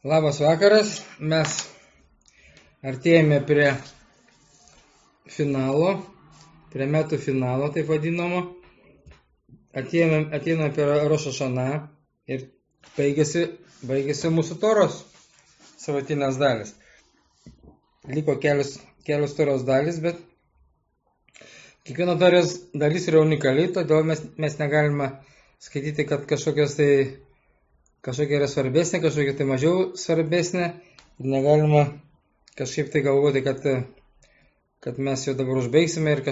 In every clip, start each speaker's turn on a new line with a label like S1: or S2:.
S1: Labas vakaras, mes artėjame prie finalo, prie metų finalo, taip vadinamo. Atėjame prie Roš hašaną ir baigėsi mūsų toros savatinės dalis. Liko kelios toros dalis, bet kiekviena toros dalis yra unikali, todėl mes negalime skaityti, kad kažkokia yra svarbesnė, kažkokia tai mažiau svarbesnė. Ir negalima kažkaip tai galvoti, kad mes jau dabar užbaigsime ir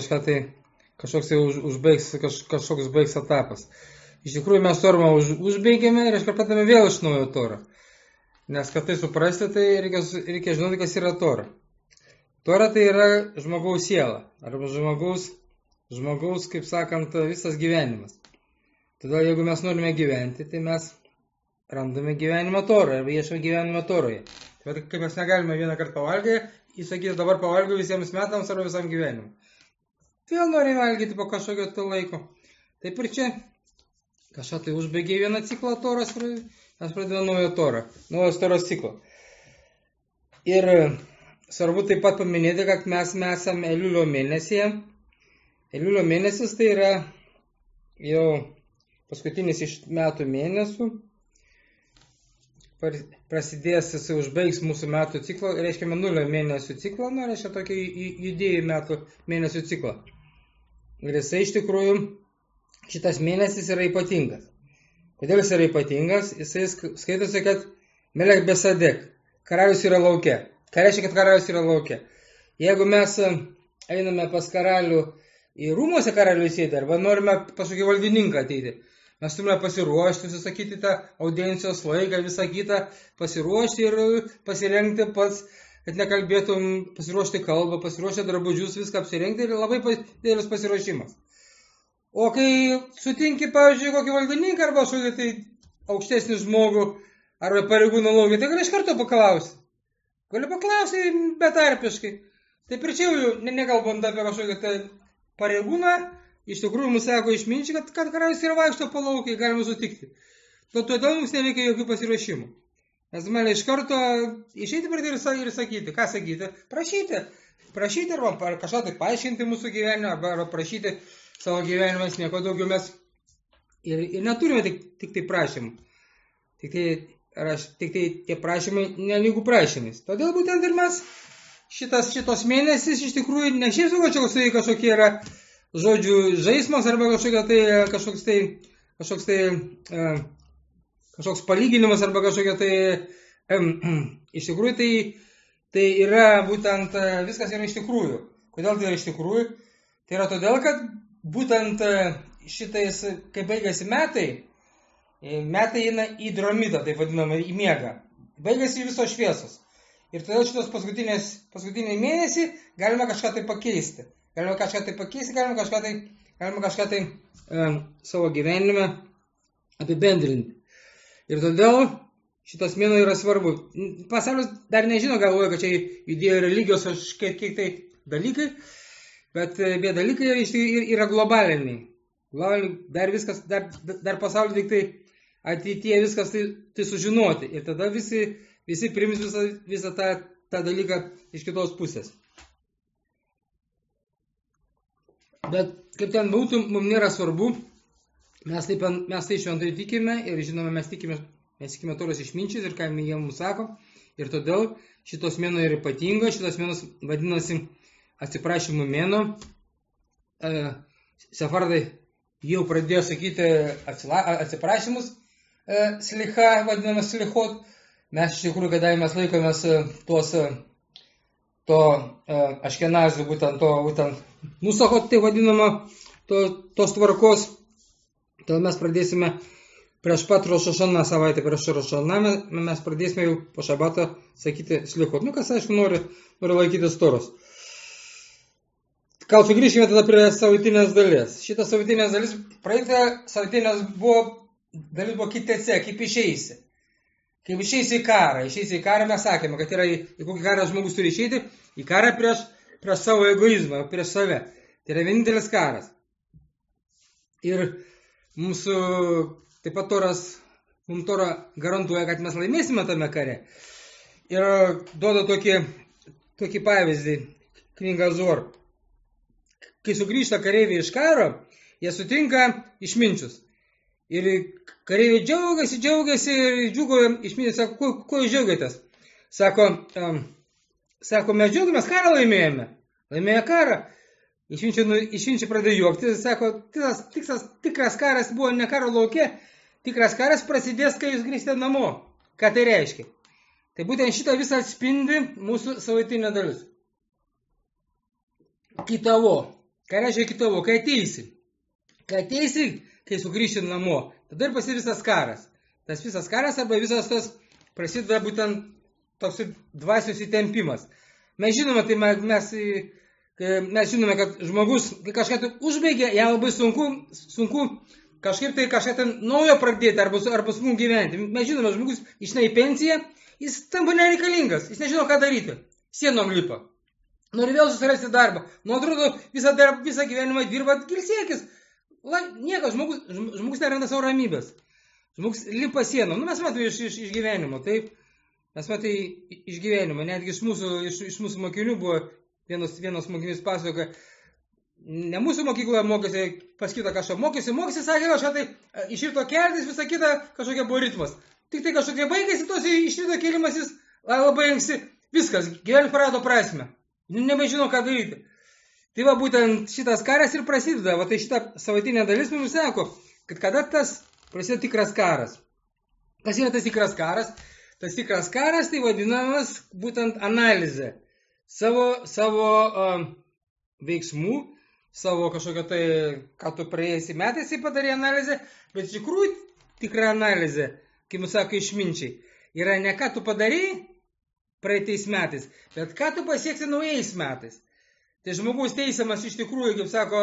S1: kažkoks baigs etapas. Iš tikrųjų mes torą užbaigėme ir pradėjome vėl iš naujo torą. Nes kad tai suprasti, tai reikia žinoti, kas yra tora. Tora tai yra žmogaus siela, arba žmogaus, kaip sakant, visas gyvenimas. Todėl jeigu mes norime gyventi, tai mes randame gyvenimą torą arba ieškome gyvenimą toroje. Bet kaip mes negalime vieną kartą pavalgyti, įsakyti dabar pavalgiau visiems metams arba visam gyvenimui. Vėl norime valgyti po kažkokio to laiko. Taip ir čia kažką tai užbaigė vieną ciklą toros ir mes pradėjome naują torą, naujos toros ciklą. Ir svarbu taip pat paminėti, kad mes esame Eliulio mėnesyje. Eliulio mėnesis tai yra jau paskutinis iš metų mėnesių. Prasidės, jis užbaigs mūsų metų ciklą, reiškia mėnulio mėnesių ciklą, reiškia tokį judėjų metų mėnesių ciklą. Ir jisai iš tikrųjų, šitas mėnesis yra ypatingas. Kodėl jis yra ypatingas? Jisai skaitosi, kad Melech Besadek, karalius yra lauke. Ką reiškia, kad karalius yra lauke? Jeigu mes einame pas karalių į rūmuose karalių sėdį, arba norime pas kokį valdininką ateiti, mes turime pasiruošti, susakyti tą audiencijos laiką, visą kitą, pasiruošti ir pasirengti pats, kad nekalbėtum, pasiruošti kalbą, pasiruošti drabužius, viską apsirengti ir labai didelis pasiruošimas. O kai sutinki, pavyzdžiui, kokį valdininką arba kažkokį tai aukštesnį žmogų arba pareigūną lauke, tai gali iš karto paklausti. Gali paklausti betarpiškai. Taip ir čia jau nekalbant apie kažkokį tai pareigūną, iš tikrųjų mums sako išminčiai, kad karalius yra vaikšto po laukai, galime sutikti. Todėl mums nereikia jokių pasiruošimų. Mes galime iš karto išeiti ir sakyti. Ką sakyti? Prašyti arba kažką tai paaiškinti mūsų gyvenimą, arba prašyti savo gyvenimą, nieko daugiau mes ir neturime tik tai prašymų. Tik tai tie prašymai nelygų prašymais. Todėl būtent ir mes šitos mėnesis iš tikrųjų ne šiaip suvočiausiai kažkokie yra žodžių žaismas arba kažkoks palyginimas arba kažkokia tai iš tikrųjų tai yra būtent viskas yra iš tikrųjų. Kodėl tai yra iš tikrųjų? Tai yra todėl, kad būtent šitais, kai baigėsi metai eina į dromitą, taip vadinamą, į miegą. Baigėsi visos šviesos. Ir todėl šitos paskutiniai mėnesį galime kažką tai pakeisti. Galima kažką tai savo gyvenime apibendrinti. Ir todėl šitas mėnuo yra svarbu. Pasaulis dar nežino, galvoja, kad čia judėjo religijos kiek tai dalykai, bet dalykai yra globaliniai. Dar pasaulis tik tai ateityje viskas tai sužinoti. Ir tada visi priims visą tą dalyką iš kitos pusės. Bet kaip ten būtų, mums nėra svarbu, mes tai šventai tikime ir žinome, mes tikime toros išminčiais ir ką jie mums sako. Ir todėl šitos mėnuo yra ypatingo, šitos mėnos vadinasi atsiprašymų mėnuo. Sefardai jau pradėjo sakyti atsiprašymus, slicha, vadinamas slichot. Mes iš tikrųjų, kadangi mes laikomės to aškenazių, būtent nusakot, tai vadinama, tos tvarkos. Todėl mes pradėsime prieš pat Roš hašaną savaitę, prieš Roš hašaną mes pradėsime jau po šabato sakyti slichot. Kas aišku nori laikytis toros. Gal sugrįžkime tada prie savatinės dalies. Šitą savatinės dalis, praeitą savatinės dalis buvo kitece, kaip išeisi. Kaip išeisi į karą. Išeisi į karą mes sakėme, kad yra į kokį karą žmogus turi išeiti, į karą prieš savo egoizmą, prieš save. Tai yra vienintelis karas. Ir mūsų taip pat toras mums Tora garantuoja, kad mes laimėsime tame kare. Ir duoda tokį pavyzdį, knyga Zor. Kai sugrįžta kareiviai iš karo, jie sutinka išminčius. Ir kareiviai džiaugiasi ir džiugoja išminčius, sako, kuo jūs džiaugiatės? Sako, mes džiaugiamės, karą laimėjome. Laimėjo karą. Išminčiai pradėjo juokti, sako, tikras karas buvo ne karo lauke, tikras karas prasidės, kai jūs grįžtate namo. Ką tai reiškia? Tai būtent šitą visą atspindi mūsų savaitinė dalis. Kitavo. Ką reiškia kitavo? Kai ateisi, kai sugrįši namo, tada ir prasidės visas karas. Tas visas karas arba visas tas prasideda būtent toks dvasios įtempimas. Mes žinome, kad žmogus, kai kažką tai užbaigia, jam labai sunku kažkaip tai naujo pradėti arba sunku gyventi. Mes žinome, žmogus išeina į pensiją, jis tampa nereikalingas, jis nežino, ką daryti. Sienom lipa. Nori vėl susirasti darbą. Nu, atrodo, visą gyvenimą dirba ilsėkis. Niekas, žmogus neranda savo ramybės. Žmogus lipa sienom. Nu, mes matome iš gyvenimo, taip. Mes matome iš gyvenimo. Netgi iš mūsų mokinių buvo vienas mokinys pasakoja, ne mūsų mokykloje mokėsi, pas kitą kažką mokėsi, sakė, kažką tai iš ryto keltis, visą kitą kažkokia buvo ritmas. Tik tai kažkokia baigėsi, tos iš ryto kėlimas jis labai anksti, viskas, gyvenimas prarado prasmę. Nebežino, ką daryti. Tai va, būtent šitas karas ir prasideda. Va, tai šita savaitinė dalis mums sako, kad kada tas prasideda tikras karas. Kas yra tas tikras karas? Tas tikras karas tai vadinamas būtent analizė. Savo veiksmų, savo kažkokio tai, ką tu praėjusį metais padarė analizę, bet iš tikrųjų tikra analizė, kaip mums sako išminčiai, yra ne ką tu padarėjai praeitais metais, bet ką tu pasieksi naujais metais. Tai žmogus teisiamas iš tikrųjų, kaip sako,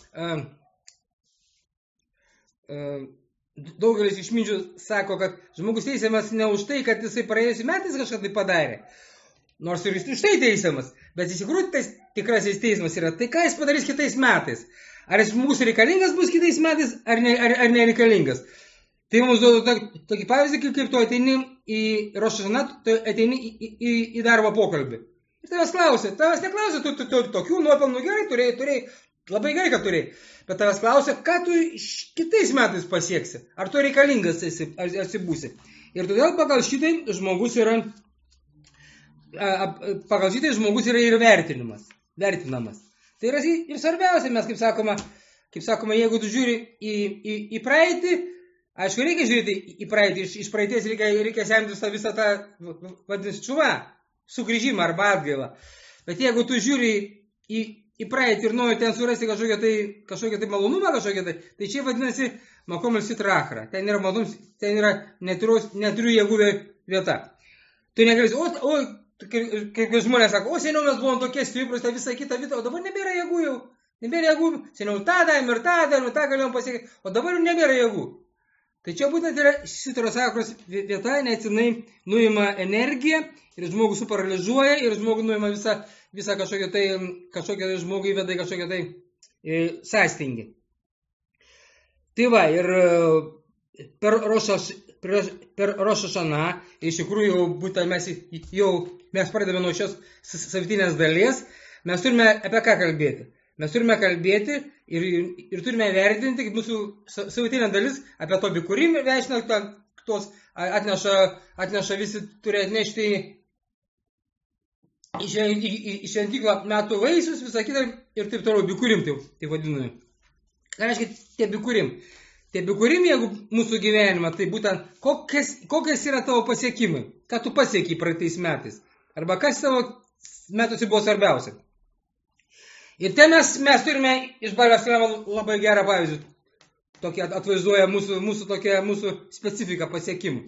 S1: daugelis išminčių sako, kad žmogus teisiamas ne už tai, kad jisai praėjusiais metais kažką tai padarė, nors ir jis už tai teisiamas, bet iš tikrųjų tai tikrasis teismas yra tai, ką jis padarys kitais metais. Ar jis mūsų reikalingas bus kitais metais, ar nereikalingas. Tai mums duoda tokį pavyzdį, kaip tu ateini į Rosh Hashanah, tu ateini į darbo pokalbį. Ir tavęs neklausia, tu tokių nuopelnų gerai turėjai, labai gerai, kad turėjai. Bet tavęs klausia, ką tu kitais metais pasieksi, ar tu reikalingas esi, ar būsi. Ir todėl pagal šitai žmogus yra ir vertinamas. Tai yra ir svarbiausia, mes kaip sakoma, jeigu tu žiūri į praeitį, aišku, reikia žiūrėti į praeitį, iš praeities reikia semtis visą tą, vadinasi, čuvą, sugrįžimą arba atgailą. Bet jeigu tu žiūri į praeitį ir nori ten surasti kažkokią tai malonumą, tai čia vadinasi makom sitrachra. Ten yra malonumas, ten yra neturiu jėgų vieta. Tu negali, kaip žmonės sako, seniau mes buvom tokie stiprus, visą kitą vietą, o dabar nebėra jėgų jau. Seniau tą davėm ir tą galėjom pasiekti, o dabar jau nebėra jėgų. Tai čia būtent yra sitros akros vieta, nes jinai nuima energiją ir žmogus suparalyžiuoja ir žmogus nuima visą kažkokią tai žmogų įveda į kažkokią tai sąstingį. Tai va, ir per Rosh Hashanah, iš tikrųjų būtent mes pradedame nuo šios savitinės dalies, mes turime apie ką kalbėti. Mes turime kalbėti ir turime vertinti, kaip mūsų savitinė dalis apie to bikurim veišina, tos atneša visi turi atnešti į šventyklą metų vaisius, visą kitą ir taip toliau bikurim, tai vadiname. Ką reiškia tie bikurim? Tie bikurim, jeigu mūsų gyvenimą, tai būtent kokias yra tavo pasiekimai, ką tu pasiekiai praeitais metais, arba kas tavo metuose buvo svarbiausia. Ir ten mes turime iš Baliaus Sulemo labai gerą pavyzdį, tokia atvaizduoja mūsų specifiką pasiekimų.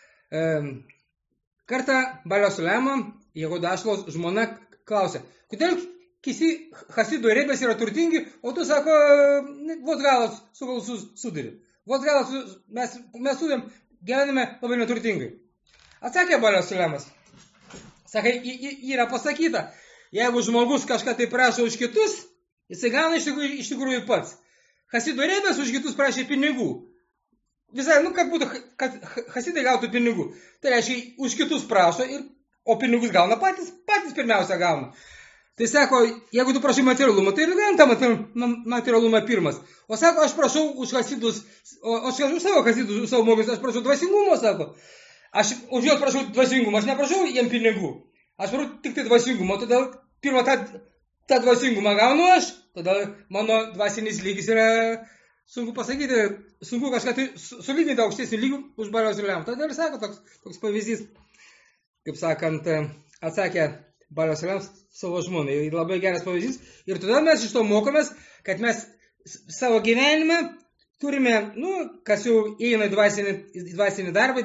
S1: Kartą Baliaus Sulemo, Jehudo Ašlos žmona klausė, kodėl kisi Hasidų rebės yra turtingi, o tu sako, vos galas su galsu sudari. Vos galas mes sudėm, gyvename labai neturtingai. Atsakė Baliaus Sulemas. Sakai, yra pasakyta. Jeigu žmogus kažką tai prašo už kitus, jisai gauna iš tikrųjų pats. Hasidų rebės už kitus prašė pinigų. visai, kad būtų, kad hasidai gautų pinigų. Tai reiškia, už kitus prašo, o pinigus gauna patys pirmiausia gauna. Tai sako, jeigu tu prašai materialumą, tai ir gauna tą materialumą pirmas. O sako, aš prašau už hasidus, aš už savo hasidus, už savo mokymus, aš prašau dvasingumo, sako. Aš už juos prašau dvasingumo, aš neprašau jiem pinigų. Aš prašau tik tai dvasingumo, todėl pirmą tą dvasingumą gaunu aš, todėl mano dvasinis lygis yra, sunku pasakyti, sunku kažką tai sulyginti aukštesnį lygį už Baliaus Iliam. Todėl ir sako toks pavyzdys, kaip sakant, atsakė Baliaus Iliams savo žmonai. Labai geras pavyzdys. Ir todėl mes iš to mokomės, kad mes savo gyvenime turime, kas jau eina į dvasinį darbą,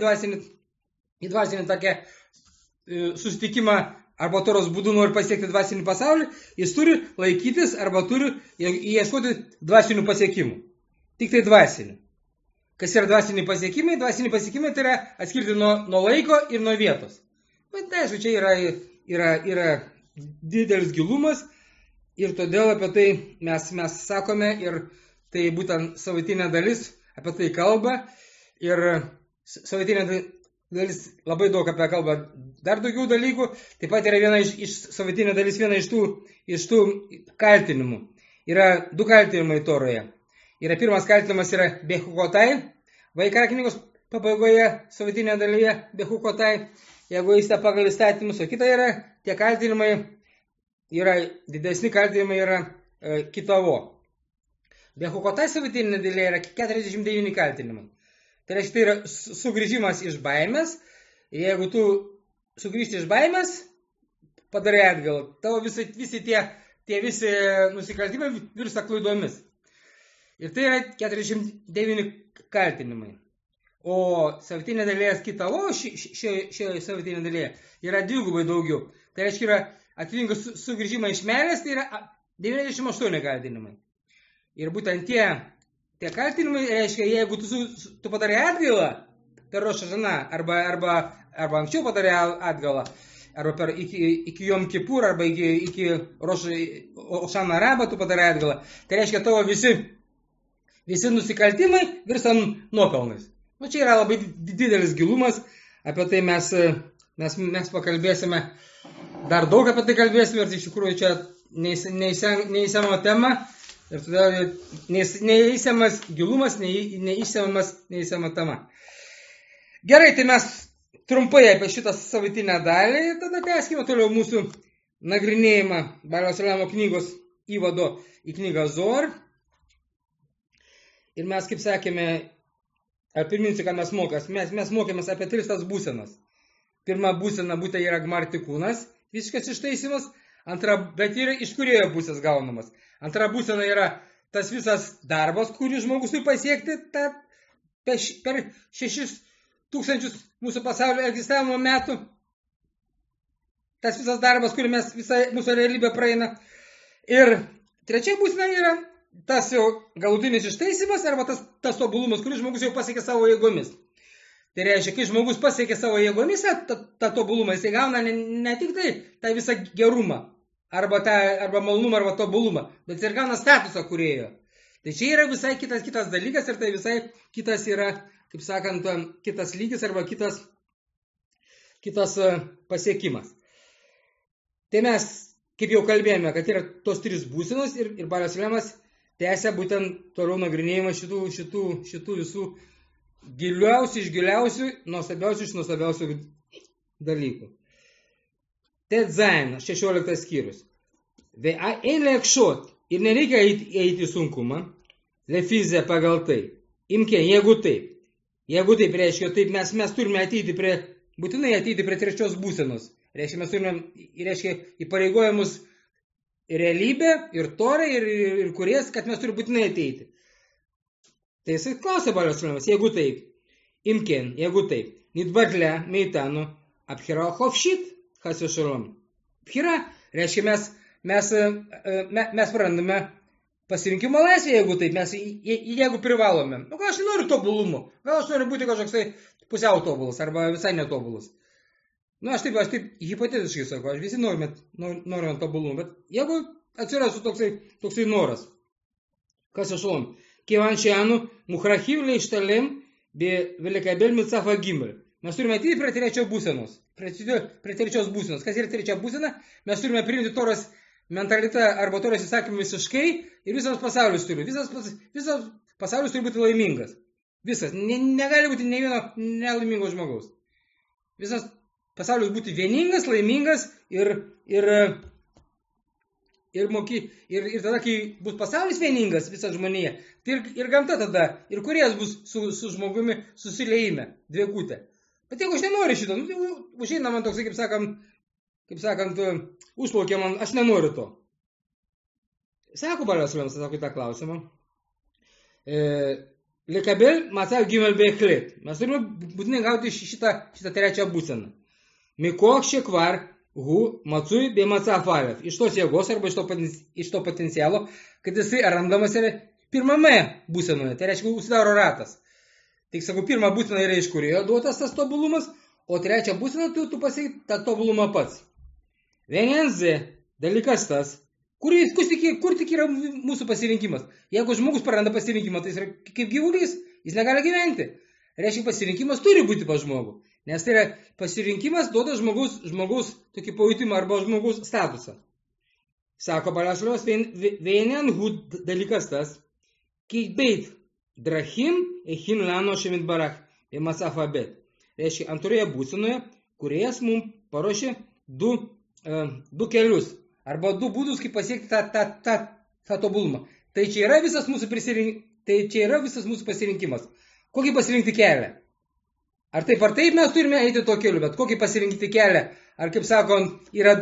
S1: į dvasinį tokią susitikimą, arba toros būdu nori pasiekti dvasinį pasaulį, jis turi laikytis arba turi ieškoti dvasinių pasiekimų. Tik tai dvasinių. Kas yra dvasiniai pasiekimai? Dvasiniai pasiekimai tai yra atskirti nuo laiko ir nuo vietos. Bet aišku, čia yra didelis gilumas ir todėl apie tai mes sakome ir tai būtent savaitinė dalis apie tai kalba ir savaitinė dalis labai daug apie kalba dar daugiau dalykų. Taip pat yra viena iš savaitinė dalis, viena iš tų kaltinimų. Yra du kaltinimai Toroje. Yra pirmas kaltinimas yra behukotai, Vaikaro knygos pabaigoje savaitinė dalyje behukotai, jeigu eisite pagal įstatymus, o kita yra, tie kaltinimai yra, didesni kaltinimai yra kitavo. Behukotai savaitinė dalyje yra 49 kaltinimai. Tai reiškia, tai yra sugrįžimas iš baimės, ir jeigu tu sugrįžti iš baimės, padarai atgal, tavo visi tie nusikaltimai virsta klaidomis. Ir tai yra 49 kaltinimai. O savaitinė dalyje kitavo, šioje savaitinė dalyje yra dvigubai daugiau. Tai reiškia, yra atitinkas sugrįžimą iš meilės, tai yra 98 kaltinimai. Ir būtent tie kaltinimai reiškia, jeigu tu padarai atgailą per Roš Hašaną, arba anksčiau padarai atgailą, arba iki Jom Kipur, arba iki Roš Hašana Rabą tu padarai atgailą, tai reiškia, tavo visi nusikaltimai virsta nuopelnais. Čia yra labai didelis gilumas, apie tai mes pakalbėsime, dar daug apie tai kalbėsime, ir iš tikrųjų čia neįsiama tema, ir todėl neįsiamas gilumas, neįsiama tema. Gerai, tai mes trumpai apie šitą savaitinę dalį, tada tęskime toliau mūsų nagrinėjimą Baliaus Iliamo knygos įvado į knygą Zohar. Ir mes, kaip sakėme, priminsiu, ką mes mokėmės. Mes mokėmės apie 3 tas būsenas. Pirma būsena būtent yra gmartikūnas, visiškas ištaisimas. Antra, bet yra iš kurioje pusės gaunamas. Antra būsena yra tas visas darbas, kurį žmogus turi pasiekti per 6000 mūsų pasaulio egzistavimo metų. Tas visas darbas, kurį mūsų realybė praeina. Ir trečia būsena yra tas jau galutinis ištaisimas arba tas tobulumas, kurį žmogus jau pasiekė savo jėgomis. Tai reiškia, kai žmogus pasiekė savo jėgomis tą tobulumą, jis gauna ne tik tą visą gerumą, arba malonumą, arba tobulumą, bet ir gauna statusą kūrėjo. Tai čia yra visai kitas dalykas ir tai visai kitas yra, kaip sakant, kitas lygis arba kitas pasiekimas. Tai mes, kaip jau kalbėjome, kad yra tos 3 būsenos ir Baliaus Iliamas tęsia būtent toliau nagrinėjimą šitų visų giliausių iš giliausių, nuostabiausių iš nuostabiausių dalykų. Tet Zain, 16 skyrius. Ein lekšot, ir nereikia eiti į sunkumą, lefizę pagal tai. Imkė, jeigu taip reiškia, taip mes turime būtinai ateiti prie 3 būsenos. Reiškia, mes turime įpareigojimus realybė ir Tora ir Kūrėjas, kad mes turime būtinai ateiti. Tai jis klausia Baliaus Iliamas, jeigu taip, imken, jeigu taip, nidbatle meitanu abhira chovšit, chas vešalom. Abhira reiškia, mes prarandame pasirinkimo laisvę, jeigu taip, jeigu privalome. Gal aš nenoriu tobulumo, gal aš noriu būti kažkoksai pusiau tobulas arba visai netobulus. Aš taip hipotetiškai sakau, visi norime tobulumą, bet jeigu atsirastų toksai noras, kas aš lom, kivan šianu muchrachiv leištalim Velekabel Mitzafa Gimel. Mes turime ateiti prie trečios būsenos. Prie trečios būsenos. Kas yra trečia būsena? Mes turime priimti Toros mentalitą arba Toros įsakymą visiškai ir visas pasaulis turi. Visas pasaulis turi būti laimingas. Visas. Negali būti ne vieno nelaimingo žmogaus. Visas pasaulis būti vieningas, laimingas ir tada, kai bus pasaulis vieningas, visa žmonija, tai ir gamta tada, ir kuriejas bus su žmogumi susiliejime, dviekutė. Bet jeigu aš nenoriu šito, užeina man toksai, kaip sakant, užplaukė man, aš nenoriu to. Sako Balas Sulėmas, sako į tą klausimą. Lekabel Matzav Gimel Bechlet. Mes turime būtinai gauti šitą trečią būseną. Mikok Šekvar Hu Matsui be Matzav Alef. Iš tos jėgos arba iš to potencialo, kad jisai randamas yra pirmame būsenoje. Tai reiškia, užsidaro ratas. Tik sakau, pirmą būseną yra iš kurioje duotas tas tobulumas, o trečią būseną tu pasieki tą tobulumą pats. Vienenze dalykas tas, kur tik yra mūsų pasirinkimas. Jeigu žmogus praranda pasirinkimą, tai jis yra kaip gyvulys, jis negali gyventi. Reiškia, pasirinkimas turi būti pas žmogų. Nes tai yra pasirinkimas duoda žmogaus tokį pajutimą arba žmogaus statusą. Sako Balasliovas, vienen hud dalykas tas, kiekbeit drachim echin lano šemit barach, emasaf abet. Reiškia, antroje būsenoje, kuriejas mums paruošė du kelius, arba du būdus, kaip pasiekti tą tobulumą. Tai čia yra visas mūsų pasirinkimas. Kokį pasirinkti kelią? Ar taip mes turime eiti tuo keliu, bet kokį pasirinkti kelią? Ar kaip sakant,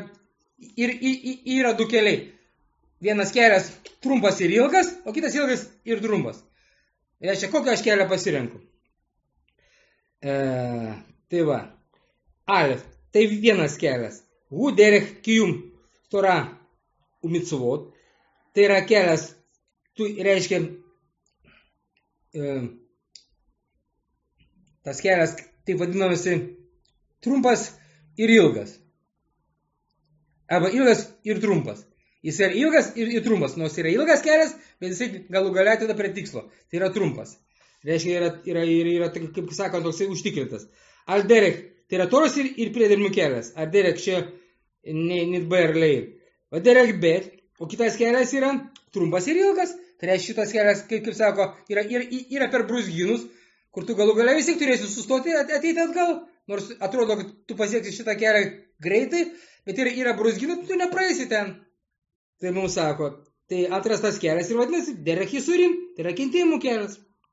S1: yra du keliai. Vienas kelias trumpas ir ilgas, o kitas ilgas ir trumpas. Reiškia, kokią aš kelią pasirinku? Tai va. Alef, tai vienas kelias. Hu derech kijum Tora umitzvot. Tai yra kelias, reiškia, tas kelias, taip vadinamasi, trumpas ir ilgas. Arba ilgas ir trumpas. Jis yra ilgas ir trumpas. Nors yra ilgas kelias, bet jisai galų gale tada prie tikslo. Tai yra trumpas. Reiškia, yra kaip sakant, toksai užtikrintas. Al derech, tai yra Toros ir priedermių kelias. Al derech čia nitber leir. O derech bet, o kitas kelias yra trumpas ir ilgas. Tai reiškia, šitas kelias, kaip sako, yra per brūzgynus, kur tu galų gale vis tiek turėsi sustoti, ateiti atgal. Nors atrodo, kad tu pasieksi šitą kelią greitai, bet yra brūzgynų, tu nepraeisi ten. Tai mums sako, tai antras tas kelias ir vadinasi, derech Yisurim, tai yra kentėjimų kelias.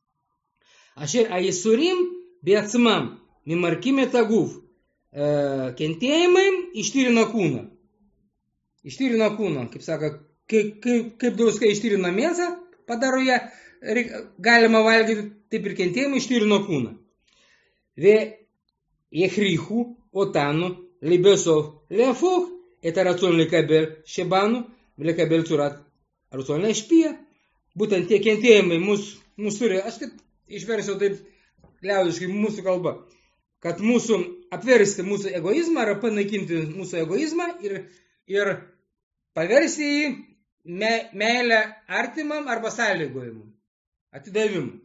S1: Asher Ayisurim beatsmam, mimarkime taguf. Kentėjimai ištyrina kūną. Ištyrina kūną, kaip sako, kaip druska ištyrina mėsą, padaro ją, galima valgyti, taip ir kentėjimai ištyrino kūną. Ve jechrichu otanu libesov lefoch et aracon lekabel šebanu lekabel curat aracon lešpija. Būtent tie kentėjimai mūsų turi, aš taip išversiu taip liaudiškai mūsų kalba, kad apversti mūsų egoizmą ar panaikinti mūsų egoizmą ir paversti jį meilę artimam arba sąlygojimu, atidavimu.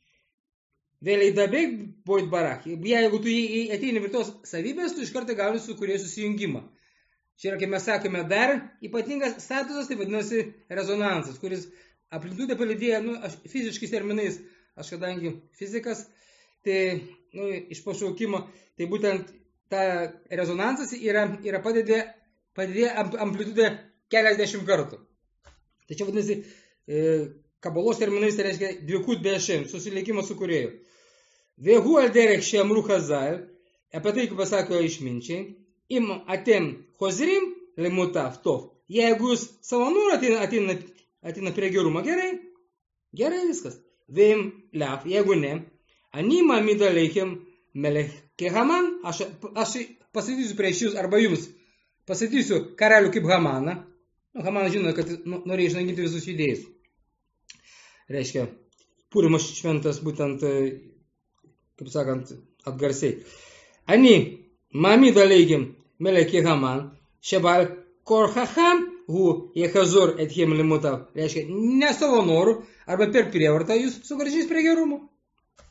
S1: Vėliai dabėg boit barach. Jeigu tu ateini prie tos savybės, tu iš karto gauni su kurie susijungimą. Čia yra, kaip mes sakome, dar ypatingas statusas, tai vadinasi rezonansas, kuris amplitudę palydėja, aš fiziškais terminais, aš kadangi fizikas, tai iš pašaukimo, tai būtent ta rezonansas yra padidėja amplitudę keliasdešimt kartų. Tai čia vadinasi, kabalos terminais tai reiškia dvikut bešem, susiliekimas su kūrėju. Vehu al derech šemru chazal, apie tai, kaip pasako išminčiai, im atem hozrim lemutav tov. Jeigu jūs savo norą ateina prie gerumo, gerai viskas. Veim lev, jeigu ne, anima midaleikim melech kehaman, aš pasakysiu prieš jūs arba jums, pasakysiu karalių kaip Hamaną. Hamanas žino, kad norėjo išnaikinti visus judėjus. Reiškia, Purimas šventas būtent, kaip sakant, atgarsiai. Ani, mami daleikim melekė Haman, šebal korchacham, hu jechazor etchem limutav. Reiškia, ne savo norų, arba per prievartą jūs sugrąžys prie gerumo.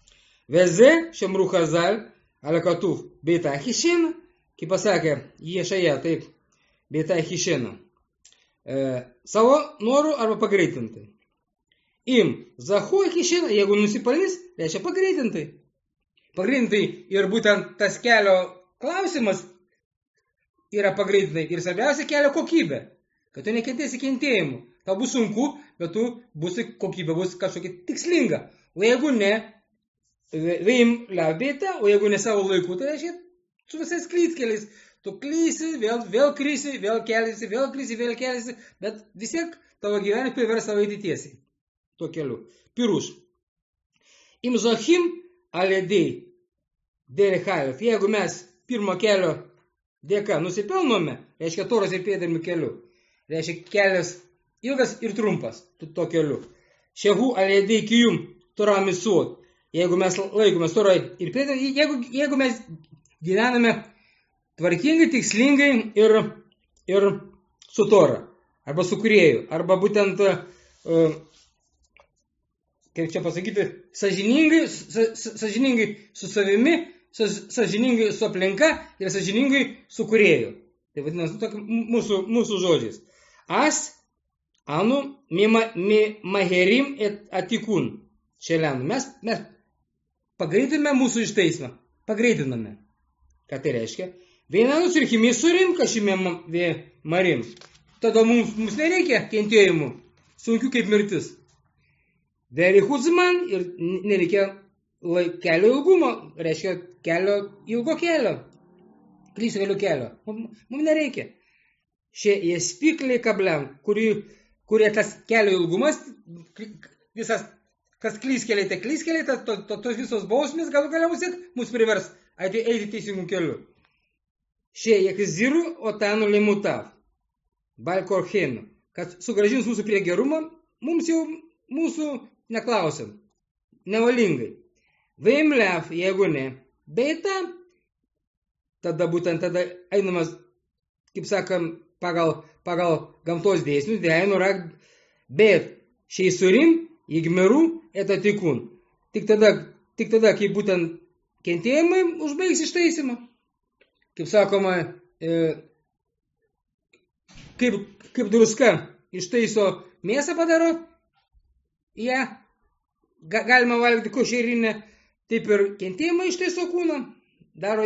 S1: Veze, Šemru Chazal, Alekatuf, Beita Hishena, kaip pasakė Ješaja, taip, Beita Hishena, savo norų arba pagreitintai. Im, Zahu Hishena, jeigu nusipelnys, reiškia pagreitintai. Pagreitintai ir būtent tas kelio klausimas yra pagreitintai ir svarbiausia kelio kokybė, kad tu nekentėsi kentėjimų. Tau bus sunku, bet tu kokybė bus kažkokia tikslinga. O jeigu ne, veim labėta, o jeigu ne savo laiku, tai reiškia su visais klyskeliais. Tu klysi, vėl krysi, vėl keliasi, vėl klysi, vėl keliasi, bet vis tiek tavo gyvenimą privers savo eiti tiesiai. Tuo keliu. Piruš. Im zochim alėdėjai derechaliv. Jeigu mes pirmo kelio dėka nusipelnome, reiškia Toros ir pėdėmių keliu. Reiškia kelias ilgas ir trumpas tuo keliu. Šehu alėdėjai kijum Toramisuot. Jeigu mes laikomės Torai ir pėdėmių, jeigu mes gyvename tvarkingai, tikslingai ir su Tora, arba su Kūrėju, arba būtent, kaip čia pasakyti, sąžiningai su savimi, sąžiningai su aplinka ir sąžiningai su Kūrėju. Tai vadinasi, mūsų žodžiais. As, anu, maherim et atikun. Šelenu. Mes pagreitiname mūsų išteismą. Pagreitiname. Ką tai reiškia? Vienanus ir chimisurim, kažimėm marim. Tada mums nereikia kentėjimų, sunkių kaip mirtis. Verihuzman ir nereikia kelio ilgumo, reiškia ilgo kelio, klysvelių kelio. Mums nereikia. Šie jespikliai kabliam, kurie tas kelio ilgumas, visas, kas klyskeliai, tai klyskeliai, tos visos bausmės galų galiausiai mus privers eiti teisingų kelių. Šie jekziru otanu limutav, balkorchenu, kad sugrąžins mūsų prie gerumo, mums jau mūsų neklausiant, nevalingai. Veimlev, jeigu ne, beita, tada einamas, kaip sakam, pagal gamtos dėsnius, bet šiais surim, įgmerų, etatikun. Tik tada, kai būtent kentėjimai užbaigs ištaisimą. Kaip sakoma, kaip druska ištaiso mėsą padaro, ją galima valgyti košerinę, taip ir kentėjimą ištaiso kūną, daro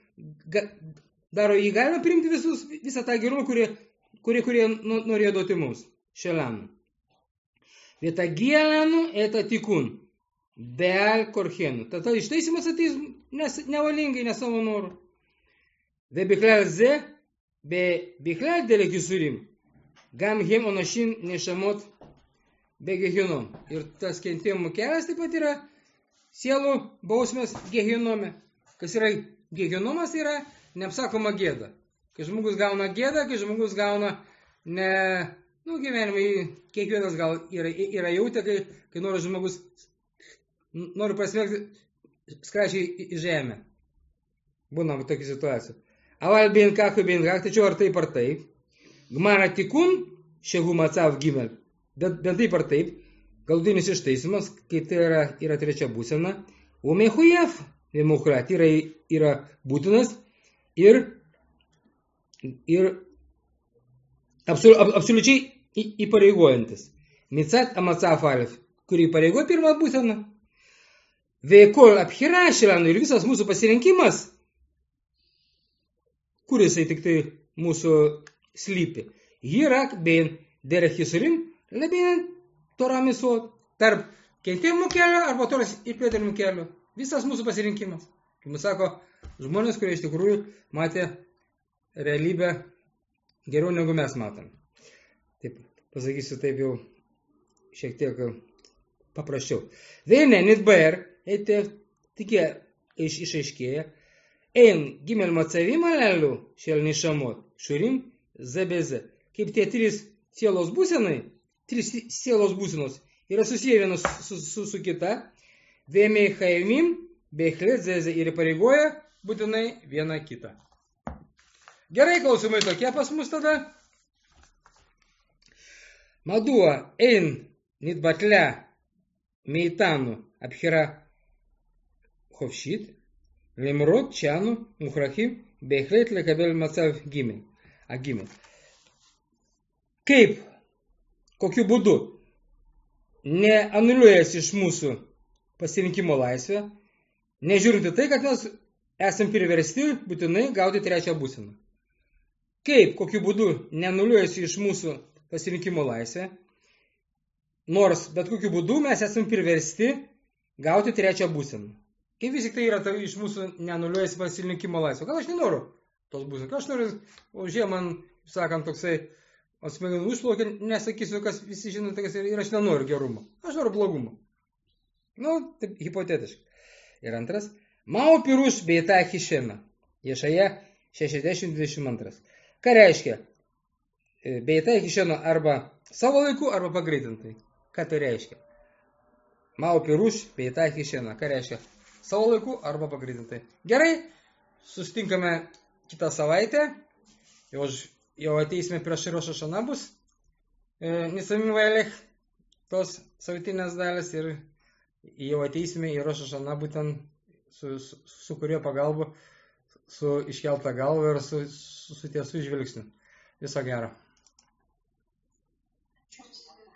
S1: jį galima priimti visą tą gerumą, kurie norėjo duoti mums. Šelanu. Vieta gielanu eta tikun, beal korchenu. Tada ištaisimas ateis nevalingai, ne savo norų. ובכלל זה, בכלל דלק ייסורים, גם הם אנשים נשמות בגיהינום. Ir tas kentėjimo kelias taip pat yra sielų bausmės gehinome. Kas yra gehinomas, yra neapsakoma gėda. Kai žmogus gauna gėdą, kai žmogus gauna gyvenimai, kiekvienas gal yra jautę, kai nori žmogus nori pasmerkti skračiai į žemę. Būna tokia situacija. Aval bin kach, tačiau ar taip. Gmara tikun, šehu macav gimel. Bet taip ar taip, galutinis ištaisimas, kai tai yra trečia būsena, umehujev, vėmuhrat, yra būtinas ir absoliučiai įpareigojantis. Micat amacav alef, kuri įpareigoja pirmą būseną. Veikol abhira šelanu ir visas mūsų pasirinkimas, kuris tik tai mūsų slypi. Hirak bein derech jisurim, lebien Toramisuot. Tarp kentėjimų kelio arba Toros ir pėdėmių kelio. Visas mūsų pasirinkimas. Kaip mums sako žmonės, kurie iš tikrųjų matė realybę geriau negu mes matom. Taip, pasakysiu taip jau šiek tiek paprasčiau. Vėne, nitbaer, eite tikė išaiškėja, ein gimel macavim alelių šel nišamot, šurim zebeze. Kaip tie trys sielos būsenos yra susiję vienas su kita, vėmiai chaimim, beichlėt zeze ir pareigoja būtinai vieną kitą. Gerai, klausimai tokie pas mus tada. Madua ein nitbatlia meitanu abhira חופשית, למרות שאנו מוכרחים בהחלט לקבל מצב ג'. Kaip, kokiu būdu neanuliuojasi iš mūsų pasirinkimo laisvę, nežiūrint į tai, kad mes esam priversti būtinai gauti trečią būseną. Kaip, kokiu būdu neanuliuojasi iš mūsų pasirinkimo laisvę, nors bet kokiu būdu mes esam priversti gauti trečią būseną. Kaip vis tik tai yra iš mūsų neanuliuojasi pasirinkimo laisvę. Gal aš nenoriu tos būsenos, gal aš noriu, užėjo man, sakant, toksai smegenų užplaukia, nesakysiu, kas visi žinote, kas ir aš nenoriu gerumo. Aš noriu blogumo. Taip, hipotetiškai. Ir antras. Mao piruš beita hišena. Ješaja 60-22. Ką reiškia? Beita hišena arba savo laiku, arba pagreitintai. Ką tai reiškia? Mao piruš beita hišena. Ką reiškia? Savo laiku arba pagreitintai. Gerai, susitinkame kitą savaitę. Jau ateisime prieš Roš hašaną bus Nisamim Vailech, tos savaitinės dalis, ir jau ateisime į Roš hašaną būtent su kurio pagalba, su iškelta galva ir su tiesų žvilgsniu. Viso gero.